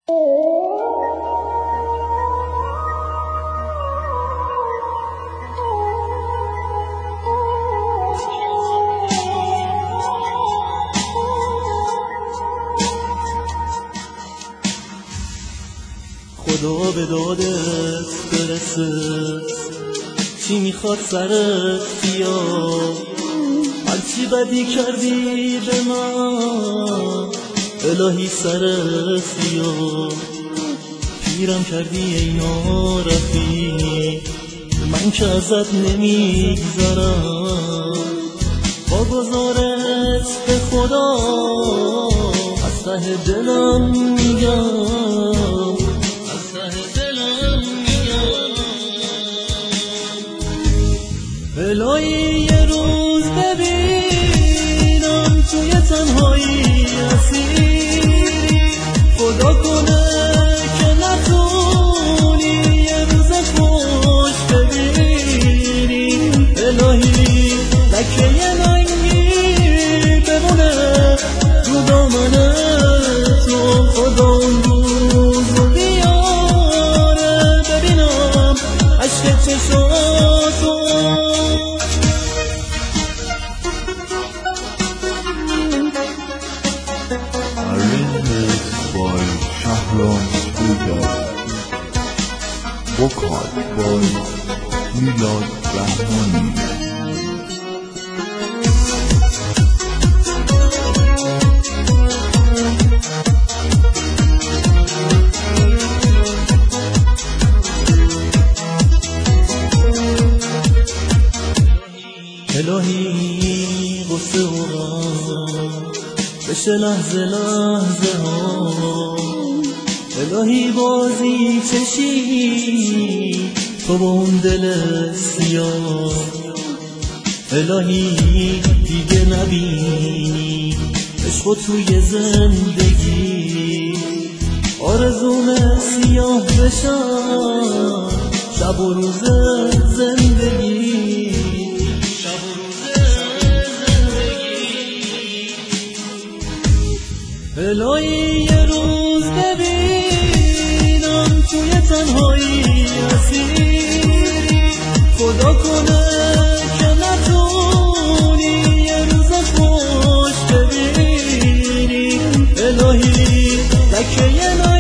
خدا به دادت برسه، چی میخواد سرت بیاد؟ هرچی بدی کردی به من الهی سرت بیاد. پیرم کردی ای نارفیق، من که ازت نمیگذرم. با گذارت به خدا از ته دلم میگم، الهی یه روز ببینم توی تنهایی اسیری، خدا کنه که نتونی یه روز خوش ببینی. الهی لکه یه ننگی بمونه رو دامن تو، خدا اون روزو بیاره ببینم عشق چشاتو. Arranged by Shahram Studio. Vocal by Milad Rahmani. الهی غصه و غم بشه لحظه لحظه ها، الهی بازی چشی تو با اون دل سیاه. الهی دیگه نبینی عشق توی زندگی، آرزوم سیاه بشم شب و روز زندگی. الهی یه روز ببینم توی تنهایی اسیری، خدا کنه که نتونی یه روز خوش ببینی. الهی لکه یه